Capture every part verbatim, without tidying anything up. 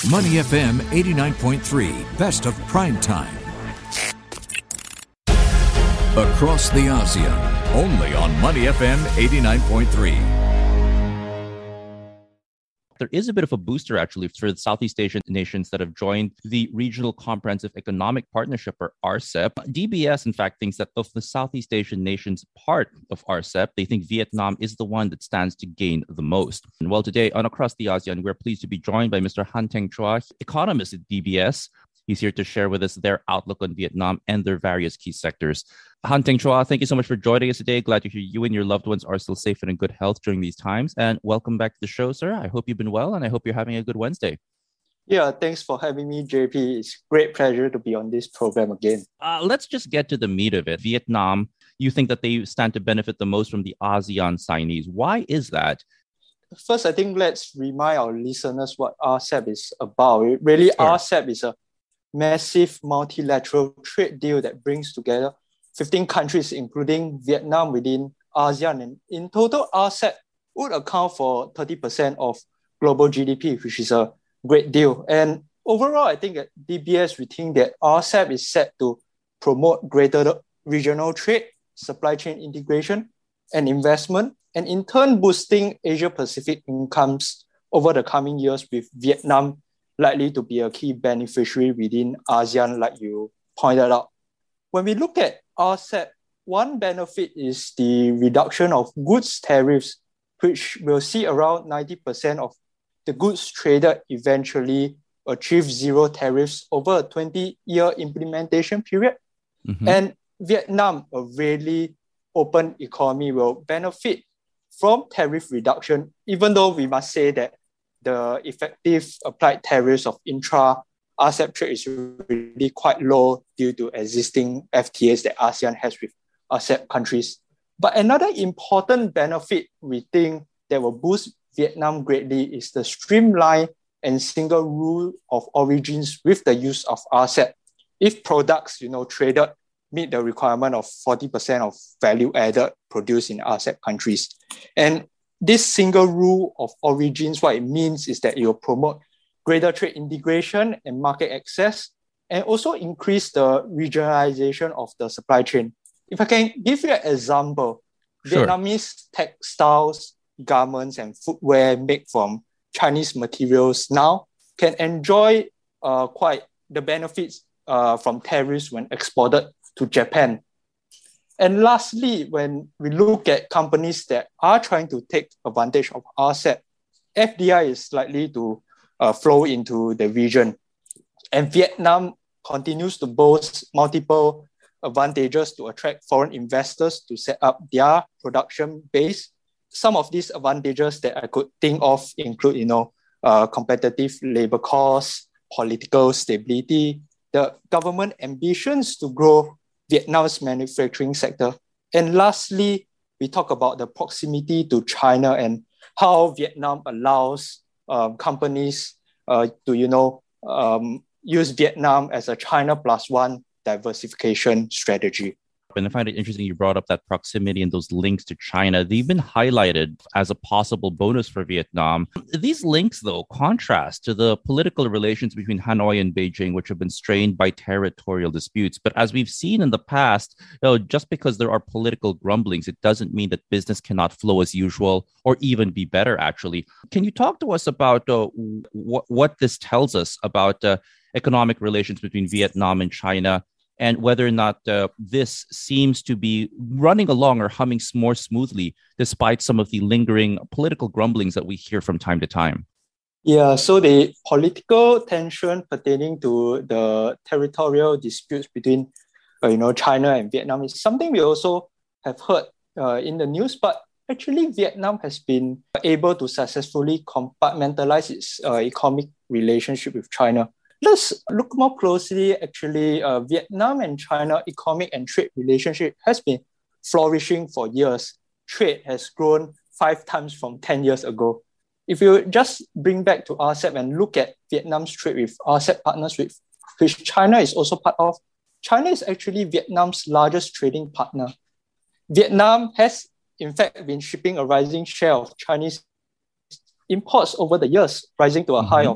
Money F M eighty-nine point three, best of prime time. Across the ASEAN, only on Money F M eighty-nine point three. There is a bit of a booster, actually, for the Southeast Asian nations that have joined the Regional Comprehensive Economic Partnership, or R C E P. D B S, in fact, thinks that of the Southeast Asian nations part of R C E P, they think Vietnam is the one that stands to gain the most. And well, today on Across the ASEAN, we're pleased to be joined by Mister Han Teng Chua, economist at D B S. He's here to share with us their outlook on Vietnam and their various key sectors. Han Teng Chua, thank you so much for joining us today. Glad to hear you and your loved ones are still safe and in good health during these times. And welcome back to the show, sir. I hope you've been well, and I hope you're having a good Wednesday. Yeah, thanks for having me, J P. It's a great pleasure to be on this program again. Uh, let's just get to the meat of it. Vietnam, you think that they stand to benefit the most from the ASEAN signees. Why is that? First, I think let's remind our listeners what R C E P is about. It really, sure. R C E P is a massive multilateral trade deal that brings together fifteen countries, including Vietnam, within ASEAN. And in total, R C E P would account for thirty percent of global G D P, which is a great deal. And overall, I think at D B S, we think that R C E P is set to promote greater regional trade, supply chain integration, and investment, and in turn, boosting Asia-Pacific incomes over the coming years, with Vietnam likely to be a key beneficiary within ASEAN, like you pointed out. When we look at R C E P, one benefit is the reduction of goods tariffs, which will see around ninety percent of the goods traded eventually achieve zero tariffs over a twenty-year implementation period. Mm-hmm. And Vietnam, a really open economy, will benefit from tariff reduction, even though we must say that the effective applied tariffs of intra-R C E P trade is really quite low due to existing F T As that ASEAN has with R C E P countries. But another important benefit we think that will boost Vietnam greatly is the streamlined and single rule of origins with the use of R C E P. If products, you know, traded meet the requirement of forty percent of value added produced in R C E P countries. And this single rule of origins, what it means is that it will promote greater trade integration and market access, and also increase the regionalization of the supply chain. If I can give you an example, sure. Vietnamese textiles, garments, and footwear made from Chinese materials now can enjoy uh, quite the benefits uh, from tariffs when exported to Japan. And lastly, when we look at companies that are trying to take advantage of R C E P, F D I is likely to uh, flow into the region. And Vietnam continues to boast multiple advantages to attract foreign investors to set up their production base. Some of these advantages that I could think of include, you know, uh, competitive labor costs, political stability, the government ambitions to grow Vietnam's manufacturing sector. And lastly, we talk about the proximity to China and how Vietnam allows um, companies uh, to, you know, um, use Vietnam as a China plus one diversification strategy. And I find it interesting you brought up that proximity and those links to China. They've been highlighted as a possible bonus for Vietnam. These links, though, contrast to the political relations between Hanoi and Beijing, which have been strained by territorial disputes. But as we've seen in the past, you know, just because there are political grumblings, it doesn't mean that business cannot flow as usual or even be better, actually. Can you talk to us about uh, w- what this tells us about uh, economic relations between Vietnam and China, and whether or not uh, this seems to be running along or humming more smoothly despite some of the lingering political grumblings that we hear from time to time? Yeah, so the political tension pertaining to the territorial disputes between uh, you know, China and Vietnam is something we also have heard uh, in the news, but actually Vietnam has been able to successfully compartmentalize its uh, economic relationship with China. Let's look more closely. Actually, uh, Vietnam and China economic and trade relationship has been flourishing for years. Trade has grown five times from ten years ago. If you just bring back to R C E P and look at Vietnam's trade with R C E P partners, with which China is also part of, China is actually Vietnam's largest trading partner. Vietnam has, in fact, been shipping a rising share of Chinese imports over the years, rising to a mm-hmm. high of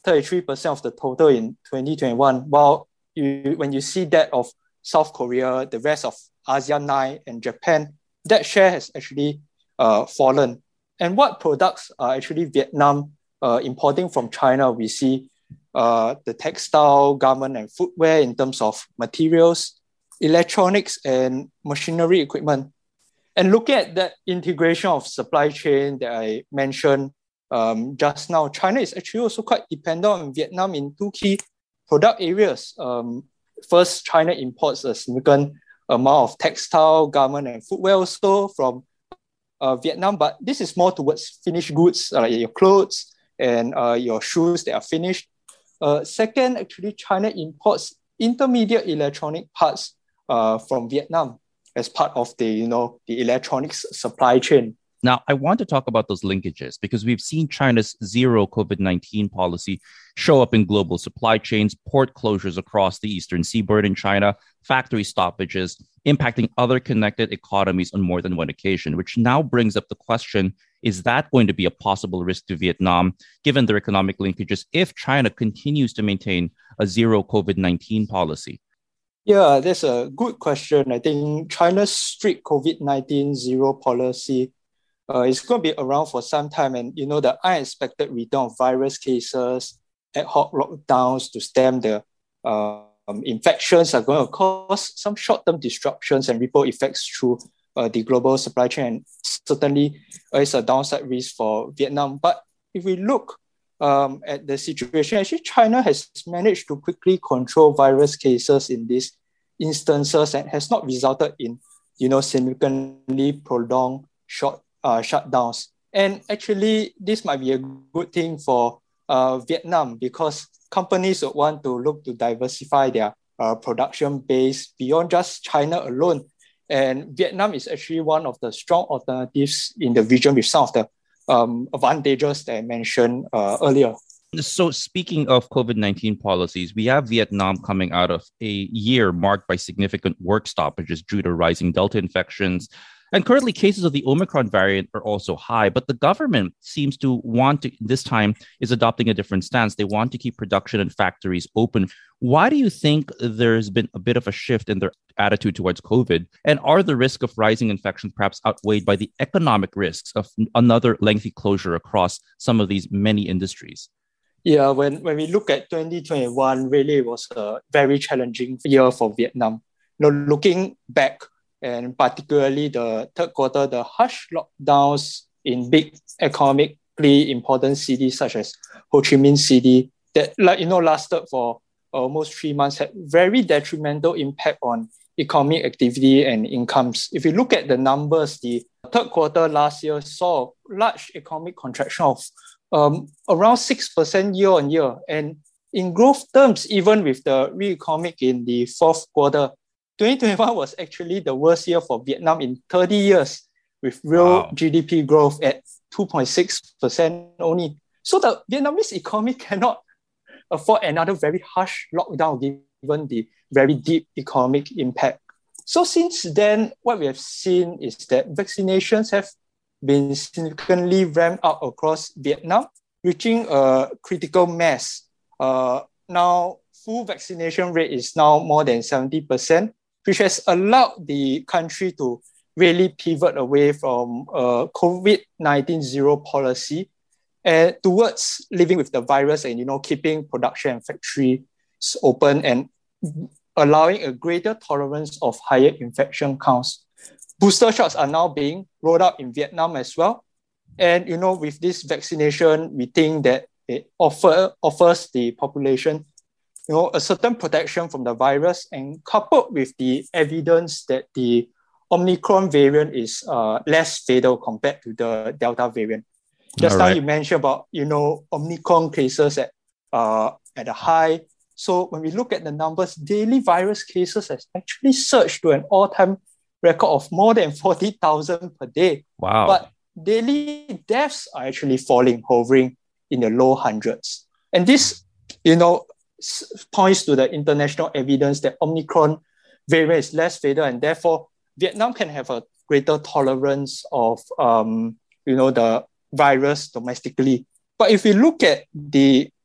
thirty-three percent of the total in twenty twenty-one, while you, when you see that of South Korea, the rest of ASEAN nine and Japan, that share has actually uh, fallen. And what products are actually Vietnam uh, importing from China? We see uh, the textile, garment, and footwear in terms of materials, electronics, and machinery equipment. And looking at that integration of supply chain that I mentioned um, just now, China is actually also quite dependent on Vietnam in two key product areas. Um, first, China imports a significant amount of textile, garment, and footwear also from uh, Vietnam, but this is more towards finished goods, uh, like your clothes and uh, your shoes that are finished. Uh, second, actually, China imports intermediate electronic parts uh, from Vietnam as part of the, you know, the electronics supply chain. Now, I want to talk about those linkages because we've seen China's zero COVID nineteen policy show up in global supply chains, port closures across the eastern seaboard in China, factory stoppages, impacting other connected economies on more than one occasion, which now brings up the question, is that going to be a possible risk to Vietnam, given their economic linkages, if China continues to maintain a zero COVID nineteen policy? Yeah, that's a good question. I think China's strict COVID nineteen zero policy uh, is going to be around for some time. And, you know, the unexpected return of virus cases, ad hoc lockdowns to stem the uh, um, infections are going to cause some short-term disruptions and ripple effects through uh, the global supply chain. And certainly, uh, it's a downside risk for Vietnam. But if we look um, at the situation, actually, China has managed to quickly control virus cases in these instances and has not resulted in, you know, significantly prolonged short uh, shutdowns. And actually, this might be a good thing for uh, Vietnam because companies would want to look to diversify their uh, production base beyond just China alone. And Vietnam is actually one of the strong alternatives in the region with some of the um, advantages that I mentioned uh, earlier. So speaking of COVID nineteen policies, we have Vietnam coming out of a year marked by significant work stoppages due to rising Delta infections. And currently cases of the Omicron variant are also high, but the government seems to want to, this time, is adopting a different stance. They want to keep production and factories open. Why do you think there's been a bit of a shift in their attitude towards COVID? And are the risk of rising infections perhaps outweighed by the economic risks of another lengthy closure across some of these many industries? Yeah, when, when we look at twenty twenty-one, really it was a very challenging year for Vietnam. You know, looking back, and particularly the third quarter, the harsh lockdowns in big economically important cities such as Ho Chi Minh City that, like, you know, lasted for almost three months had very detrimental impact on economic activity and incomes. If you look at the numbers, the third quarter last year saw a large economic contraction of um, around six percent year on year. And in growth terms, even with the re-economic in the fourth quarter, twenty twenty-one was actually the worst year for Vietnam in thirty years, with real Wow. G D P growth at two point six percent only. So the Vietnamese economy cannot afford another very harsh lockdown given the very deep economic impact. So since then, what we have seen is that vaccinations have been significantly ramped up across Vietnam, reaching a critical mass. Uh, now, full vaccination rate is now more than seventy percent, which has allowed the country to really pivot away from uh, COVID nineteen zero policy and towards living with the virus and, you know, keeping production and factories open and allowing a greater tolerance of higher infection counts. Booster shots are now being rolled out in Vietnam as well. And, you know, with this vaccination, we think that it offer, offers the population, you know, a certain protection from the virus, and coupled with the evidence that the Omicron variant is uh, less fatal compared to the Delta variant. Just All now right. you mentioned about, you know, Omicron cases at, uh, at a high. So when we look at the numbers, daily virus cases has actually surged to an all-time record of more than forty thousand per day. Wow. But daily deaths are actually falling, hovering in the low hundreds. And this, you know, s- points to the international evidence that Omicron variant is less fatal, and therefore Vietnam can have a greater tolerance of, um, you know, the virus domestically. But if we look at the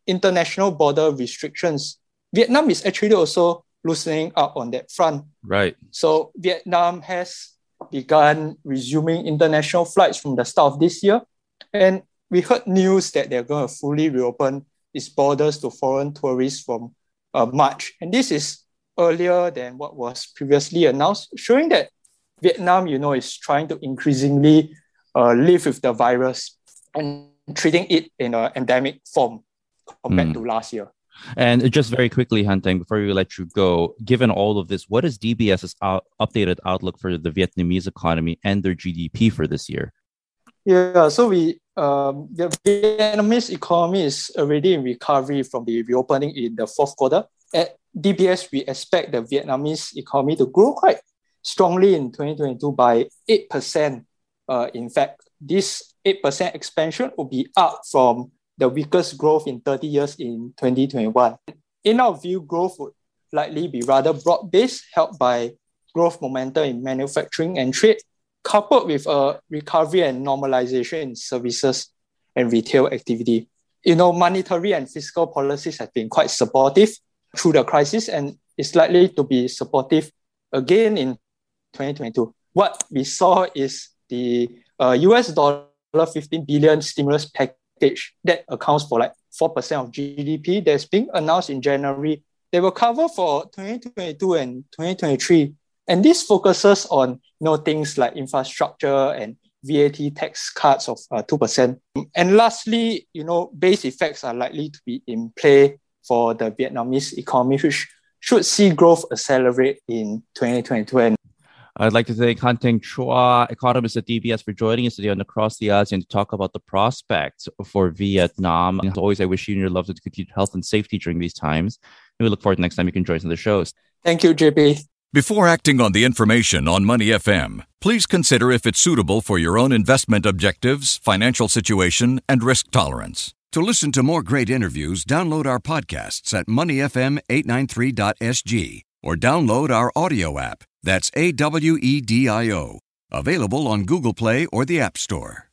international border restrictions, Vietnam is actually also loosening up on that front. Right. So Vietnam has begun resuming international flights from the start of this year. And we heard news that they're going to fully reopen its borders to foreign tourists from uh, March. And this is earlier than what was previously announced, showing that Vietnam, you know, is trying to increasingly uh, live with the virus and treating it in an endemic form compared mm. to last year. And just very quickly, Han Thanh, before we let you go, given all of this, what is DBS's out- updated outlook for the Vietnamese economy and their G D P for this year? Yeah, so we um, the Vietnamese economy is already in recovery from the reopening in the fourth quarter. At D B S, we expect the Vietnamese economy to grow quite strongly in twenty twenty-two by eight percent. Uh, in fact, this eight percent expansion will be up from the weakest growth in thirty years in twenty twenty-one. In our view, growth would likely be rather broad-based, helped by growth momentum in manufacturing and trade, coupled with a recovery and normalization in services and retail activity. You know, monetary and fiscal policies have been quite supportive through the crisis and is likely to be supportive again in twenty twenty-two. What we saw is the uh, U S dollar fifteen billion stimulus package that accounts for like four percent of G D P that's being announced in January. They will cover for twenty twenty-two and twenty twenty-three. And this focuses on, you know, things like infrastructure and V A T tax cuts of uh, two percent. And lastly, you know, base effects are likely to be in play for the Vietnamese economy, which should see growth accelerate in twenty twenty-two. And I'd like to thank Han Thanh Chua, economist at D B S, for joining us today on Across the ASEAN to talk about the prospects for Vietnam. As always, I wish you and your loved ones continued health and safety during these times. And we look forward to next time you can join us on the shows. Thank you, J P. Before acting on the information on Money F M, please consider if it's suitable for your own investment objectives, financial situation, and risk tolerance. To listen to more great interviews, download our podcasts at money f m eight ninety-three dot s g or download our audio app. That's A W E D I O. Available on Google Play or the App Store.